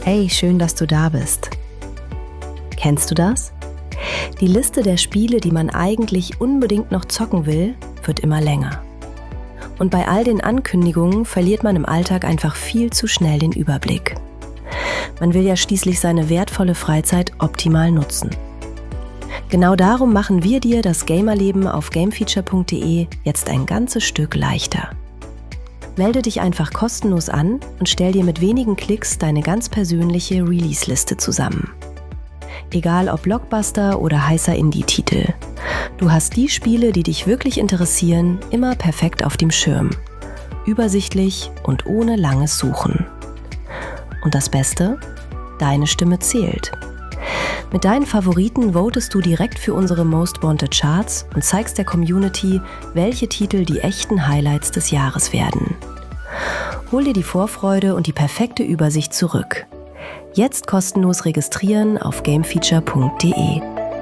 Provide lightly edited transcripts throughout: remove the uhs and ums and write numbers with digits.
Hey, schön, dass du da bist. Kennst du das? Die Liste der Spiele, die man eigentlich unbedingt noch zocken will, wird immer länger. Und bei all den Ankündigungen verliert man im Alltag einfach viel zu schnell den Überblick. Man will ja schließlich seine wertvolle Freizeit optimal nutzen. Genau darum machen wir dir das Gamerleben auf gamefeature.de jetzt ein ganzes Stück leichter. Melde dich einfach kostenlos an und stell dir mit wenigen Klicks deine ganz persönliche Release-Liste zusammen. Egal ob Blockbuster oder heißer Indie-Titel. Du hast die Spiele, die dich wirklich interessieren, immer perfekt auf dem Schirm. Übersichtlich und ohne langes Suchen. Und das Beste? Deine Stimme zählt. Mit deinen Favoriten votest du direkt für unsere Most Wanted Charts und zeigst der Community, welche Titel die echten Highlights des Jahres werden. Hol dir die Vorfreude und die perfekte Übersicht zurück. Jetzt kostenlos registrieren auf gamefeature.de.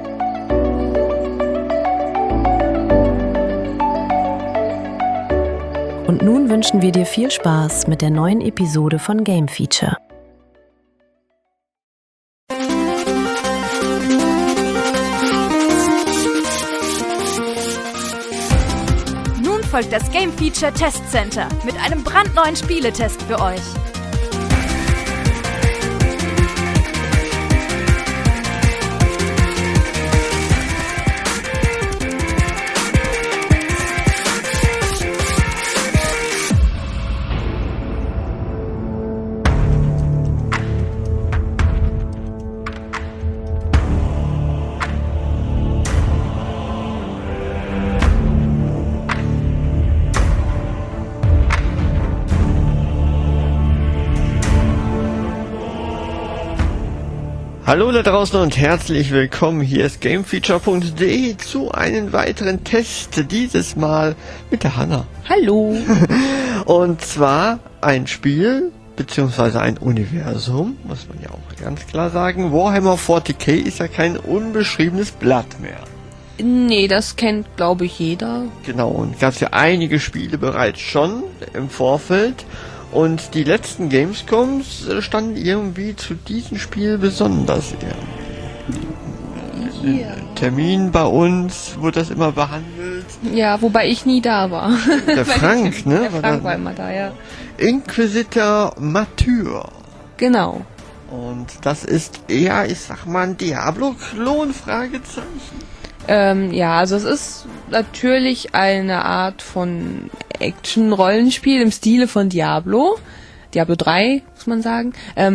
Und nun wünschen wir dir viel Spaß mit der neuen Episode von Game Feature. Nun folgt das Game Feature Test Center mit einem brandneuen Spieletest für euch. Hallo da draußen und herzlich willkommen. Hier ist gamefeature.de zu einem weiteren Test, dieses Mal mit der Hanna. Hallo. Und zwar ein Spiel, beziehungsweise ein Universum, muss man ja auch ganz klar sagen. Warhammer 40k ist ja kein unbeschriebenes Blatt mehr. Nee, das kennt, glaube ich, jeder. Genau, und gab es ja einige Spiele bereits schon im Vorfeld. Und die letzten Gamescoms standen irgendwie zu diesem Spiel besonders irgendwie. Ja. Termin bei uns wurde das immer behandelt. Ja, wobei ich nie da war. Der Frank, ne? Der Frank war immer da, ja. Inquisitor Mature. Genau. Und das ist eher, ich sag mal, ein Diablo-Klon, Fragezeichen. Ja, also es ist natürlich eine Art von Action-Rollenspiel im Stile von Diablo. Diablo 3, muss man sagen.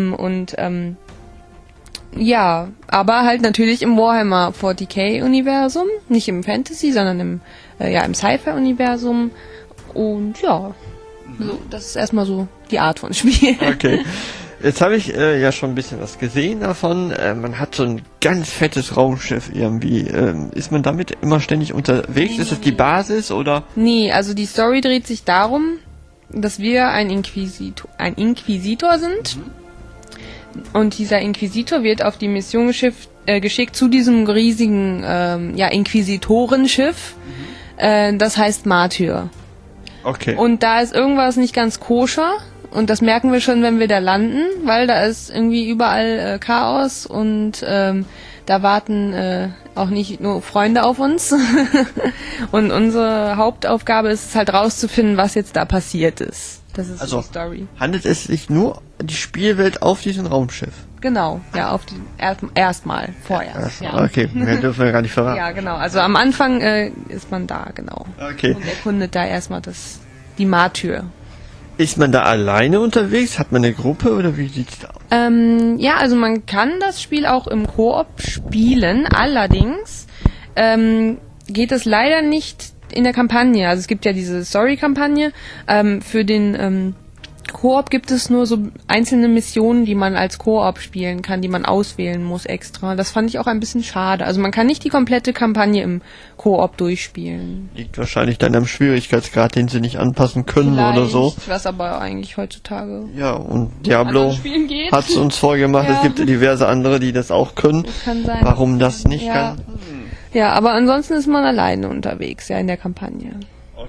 Ja, aber halt natürlich im Warhammer 40k-Universum. Nicht im Fantasy, sondern im Sci-Fi-Universum. Und ja, so, das ist erstmal so die Art von Spiel. Okay. Jetzt habe ich ja schon ein bisschen was gesehen davon. Man hat so ein ganz fettes Raumschiff irgendwie. Ist man damit immer ständig unterwegs? Ist das die Basis oder? Nee, also die Story dreht sich darum, dass wir ein Inquisitor sind. Und dieser Inquisitor wird auf die Mission geschickt zu diesem riesigen Inquisitorenschiff. Das heißt Martyr. Okay. Und da ist irgendwas nicht ganz koscher. Und das merken wir schon, wenn wir da landen, weil da ist irgendwie überall Chaos und da warten auch nicht nur Freunde auf uns. Und unsere Hauptaufgabe ist es halt rauszufinden, was jetzt da passiert ist. Das ist also die Story. Handelt es sich nur die Spielwelt auf diesem Raumschiff? Genau, ja, auf die erstmal vorerst. Ja. Okay, mehr dürfen wir gar nicht verraten. Ja, genau. Also am Anfang ist man da, genau. Okay. Und erkundet da erstmal die Martyr. Ist man da alleine unterwegs? Hat man eine Gruppe oder wie sieht's da aus? Ja, also man kann das Spiel auch im Koop spielen. Allerdings geht es leider nicht in der Kampagne. Also es gibt ja diese Story-Kampagne. Für den Koop gibt es nur so einzelne Missionen, die man als Koop spielen kann, die man auswählen muss extra. Das fand ich auch ein bisschen schade. Also man kann nicht die komplette Kampagne im Koop durchspielen. Liegt wahrscheinlich dann am Schwierigkeitsgrad, den sie nicht anpassen können oder so. Was aber eigentlich heutzutage... Ja, und Diablo hat es uns vorgemacht. Ja. Es gibt diverse andere, die das auch können. Das kann sein. Warum das nicht kann? Ja, aber ansonsten ist man alleine unterwegs, ja, in der Kampagne.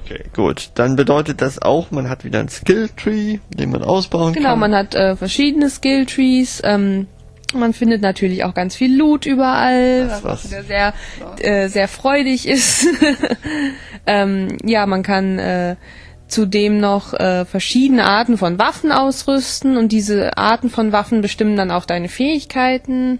Okay, gut. Dann bedeutet das auch, man hat wieder einen Skill-Tree, den man ausbauen kann. Genau, man hat verschiedene Skill-Trees. Man findet natürlich auch ganz viel Loot überall, was wieder sehr freudig ist. Man kann zudem noch verschiedene Arten von Waffen ausrüsten und diese Arten von Waffen bestimmen dann auch deine Fähigkeiten.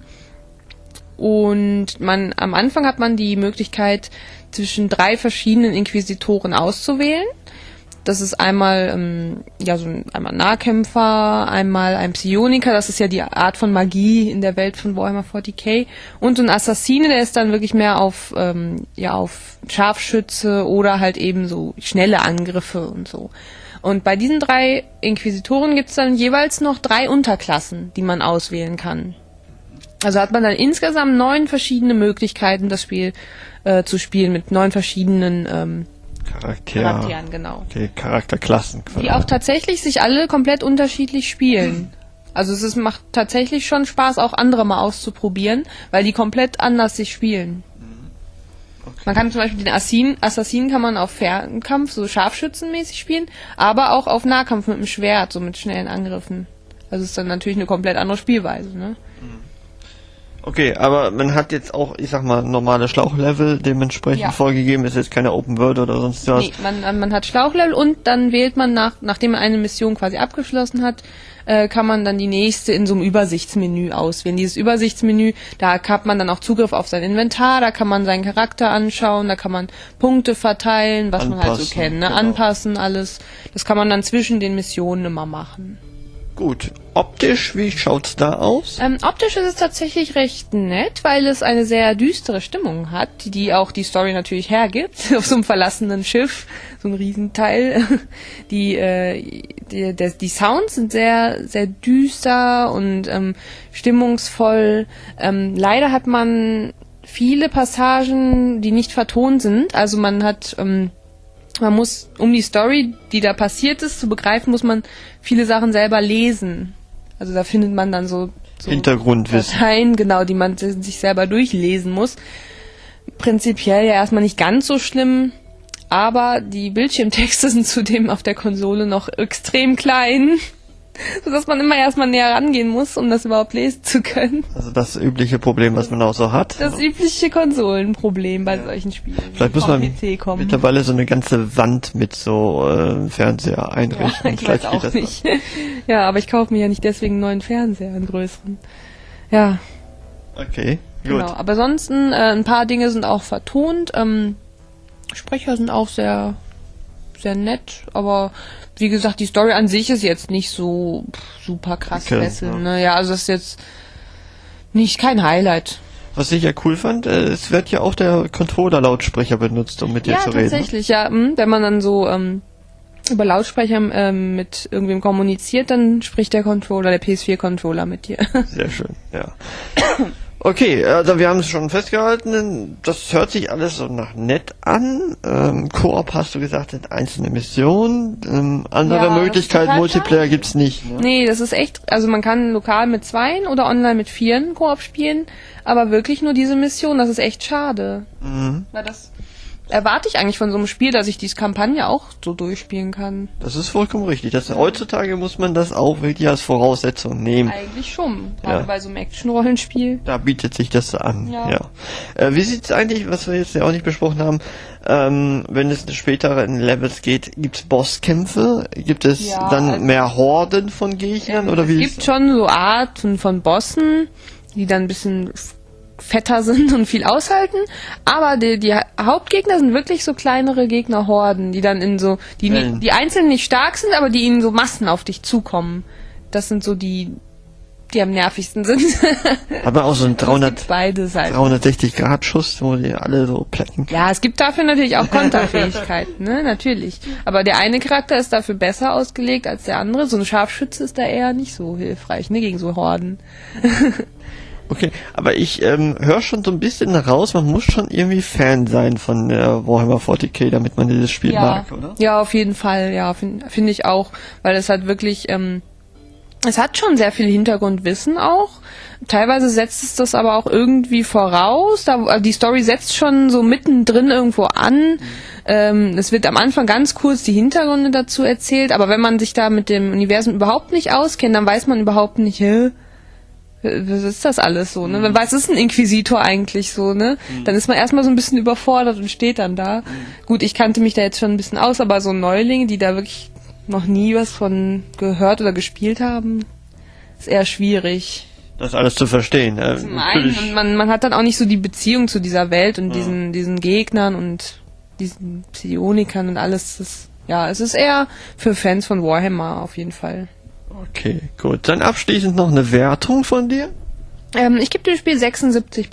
Und am Anfang hat man die Möglichkeit, zwischen 3 verschiedenen Inquisitoren auszuwählen. Das ist einmal einmal Nahkämpfer, einmal ein Psioniker, das ist ja die Art von Magie in der Welt von Warhammer 40k, und so ein Assassine, der ist dann wirklich mehr auf Scharfschütze oder halt eben so schnelle Angriffe und so. Und bei diesen 3 Inquisitoren gibt's dann jeweils noch 3 Unterklassen, die man auswählen kann. Also hat man dann insgesamt 9 verschiedene Möglichkeiten, das Spiel zu spielen mit 9 verschiedenen Charakteren, genau. Okay, Charakterklassen. Die auch tatsächlich sich alle komplett unterschiedlich spielen. Also macht tatsächlich schon Spaß, auch andere mal auszuprobieren, weil die komplett anders sich spielen. Okay. Man kann zum Beispiel den Assassinen kann man auf Fernkampf, so scharfschützenmäßig spielen, aber auch auf Nahkampf mit dem Schwert, so mit schnellen Angriffen. Also ist dann natürlich eine komplett andere Spielweise, ne? Okay, aber man hat jetzt auch, ich sag mal, normale Schlauchlevel dementsprechend vorgegeben, ist jetzt keine Open World oder sonst was. Nee, man hat Schlauchlevel und dann wählt man nachdem man eine Mission quasi abgeschlossen hat, kann man dann die nächste in so einem Übersichtsmenü auswählen. Dieses Übersichtsmenü, da hat man dann auch Zugriff auf sein Inventar, da kann man seinen Charakter anschauen, da kann man Punkte verteilen, was man halt so kennt, ne? Genau. Anpassen, alles. Das kann man dann zwischen den Missionen immer machen. Gut. Optisch, wie schaut's da aus? Optisch ist es tatsächlich recht nett, weil es eine sehr düstere Stimmung hat, die auch die Story natürlich hergibt. Auf so einem verlassenen Schiff, so ein Riesenteil. Die Sounds sind sehr, sehr düster und stimmungsvoll. Leider hat man viele Passagen, die nicht vertont sind. Also man muss, um die Story, die da passiert ist, zu begreifen, muss man viele Sachen selber lesen. Also da findet man dann so Hintergrundwissen, Dateien, genau, die man sich selber durchlesen muss. Prinzipiell ja erstmal nicht ganz so schlimm, aber die Bildschirmtexte sind zudem auf der Konsole noch extrem klein, sodass man immer erstmal näher rangehen muss, um das überhaupt lesen zu können. Also das übliche Problem, was man auch so hat. Das übliche Konsolenproblem bei solchen Spielen. Vielleicht muss man mittlerweile so eine ganze Wand mit so Fernseher einrichten. Ja, ich weiß auch nicht. Ja, aber ich kaufe mir ja nicht deswegen einen neuen Fernseher, einen größeren. Ja. Okay, gut. Genau, aber ansonsten ein paar Dinge sind auch vertont. Sprecher sind auch sehr, sehr nett, aber wie gesagt, die Story an sich ist jetzt nicht so super krass fesselnd. Ne? Ja, also das ist jetzt kein Highlight. Was ich ja cool fand, es wird ja auch der Controller-Lautsprecher benutzt, um mit dir zu reden. Ja, tatsächlich, ja. Wenn man dann so über Lautsprecher mit irgendwem kommuniziert, dann spricht der PS4-Controller mit dir. Sehr schön, ja. Okay, also wir haben es schon festgehalten, das hört sich alles so nach nett an. Koop hast du gesagt, sind einzelne Missionen. Andere Möglichkeiten, Multiplayer gibt's nicht. Ne? Nee, das ist echt, also man kann lokal mit 2 oder online mit 4 Koop spielen, aber wirklich nur diese Mission, das ist echt schade. Mhm. Weil das erwarte ich eigentlich von so einem Spiel, dass ich diese Kampagne auch so durchspielen kann. Das ist vollkommen richtig. Heutzutage muss man das auch wirklich als Voraussetzung nehmen. Eigentlich schon. Gerade bei so einem Action-Rollenspiel. Da bietet sich das an. Ja. Wie sieht's eigentlich, was wir jetzt ja auch nicht besprochen haben, wenn es später in Levels geht, gibt's Bosskämpfe? Gibt es dann mehr Horden von Gegnern? Oder wie? Es gibt schon so Arten von Bossen, die dann ein bisschen fetter sind und viel aushalten, aber die Hauptgegner sind wirklich so kleinere Gegnerhorden, die dann die einzeln nicht stark sind, aber die ihnen so Massen auf dich zukommen. Das sind so die am nervigsten sind. Aber auch so ein 360-Grad-Schuss, wo die alle so plätten. Ja, es gibt dafür natürlich auch Konterfähigkeiten, ne, natürlich. Aber der eine Charakter ist dafür besser ausgelegt als der andere. So ein Scharfschütze ist da eher nicht so hilfreich, ne, gegen so Horden. Okay, aber ich höre schon so ein bisschen raus, man muss schon irgendwie Fan sein von Warhammer 40k, damit man dieses Spiel mag, oder? Ja, auf jeden Fall, ja, finde ich auch, weil es hat wirklich, es hat schon sehr viel Hintergrundwissen auch. Teilweise setzt es das aber auch irgendwie voraus. Die Story setzt schon so mittendrin irgendwo an. Es wird am Anfang ganz kurz die Hintergründe dazu erzählt, aber wenn man sich da mit dem Universum überhaupt nicht auskennt, dann weiß man überhaupt nicht, was ist das alles so, ne? Was ist ein Inquisitor eigentlich so, ne? Dann ist man erstmal so ein bisschen überfordert und steht dann da. Gut, ich kannte mich da jetzt schon ein bisschen aus, aber so Neulinge, die da wirklich noch nie was von gehört oder gespielt haben, ist eher schwierig. Das alles zu verstehen. Zum einen, und man hat dann auch nicht so die Beziehung zu dieser Welt und diesen Gegnern und diesen Psionikern und alles. Es ist eher für Fans von Warhammer auf jeden Fall. Okay, gut. Dann abschließend noch eine Wertung von dir? Ich gebe dem Spiel 76%.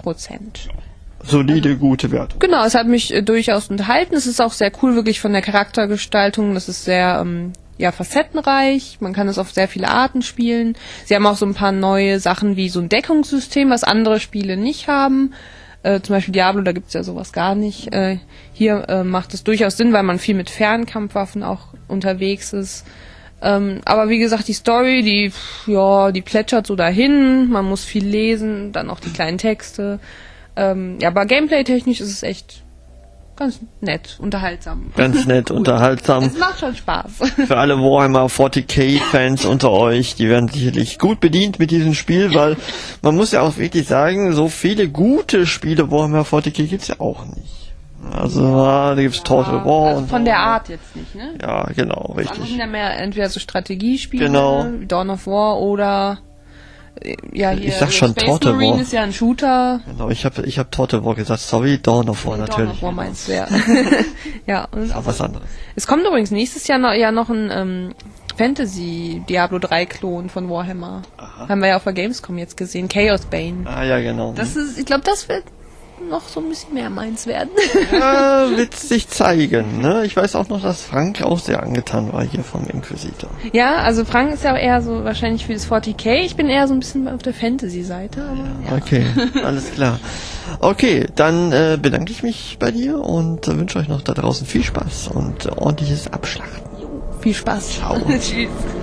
Solide, gute Wertung. Genau, es hat mich durchaus unterhalten. Es ist auch sehr cool, wirklich von der Charaktergestaltung. Das ist sehr facettenreich. Man kann es auf sehr viele Arten spielen. Sie haben auch so ein paar neue Sachen wie so ein Deckungssystem, was andere Spiele nicht haben. Zum Beispiel Diablo, da gibt's ja sowas gar nicht. Hier macht es durchaus Sinn, weil man viel mit Fernkampfwaffen auch unterwegs ist. Aber wie gesagt, die Story, die plätschert so dahin. Man muss viel lesen, dann auch die kleinen Texte. Aber gameplay-technisch ist es echt ganz nett, unterhaltsam. Ganz nett, unterhaltsam. Es macht schon Spaß. Für alle Warhammer 40k-Fans unter euch, die werden sicherlich gut bedient mit diesem Spiel, weil man muss ja auch wirklich sagen, so viele gute Spiele Warhammer 40k gibt's ja auch nicht. Also da gibt's Total War also und von der Art jetzt nicht, ne? Ja, genau, richtig. Andere sind ja mehr entweder so Strategiespiele, Genau. Dawn of War oder hier Ich sag schon Space Total Marine War. ist ja ein Shooter. Genau, ich hab Total War gesagt, sorry, Dawn of War natürlich. Dawn of War meinst du, ja. Ja, und Aber was anderes. es kommt übrigens nächstes Jahr noch ein Fantasy Diablo 3 Klon von Warhammer. Aha. Haben wir ja auf der Gamescom jetzt gesehen, Chaos Bane. Ah ja, genau. Ich glaube, das wird noch so ein bisschen mehr meins werden. Ja, wird sich zeigen, ne? Ich weiß auch noch, dass Frank auch sehr angetan war hier vom Inquisitor. Ja, also Frank ist ja auch eher so wahrscheinlich für das 40k. Ich bin eher so ein bisschen auf der Fantasy-Seite. Aber ja. Okay, alles klar. Okay, dann bedanke ich mich bei dir und wünsche euch noch da draußen viel Spaß und ordentliches Abschlachten. Viel Spaß. Ciao. Tschüss.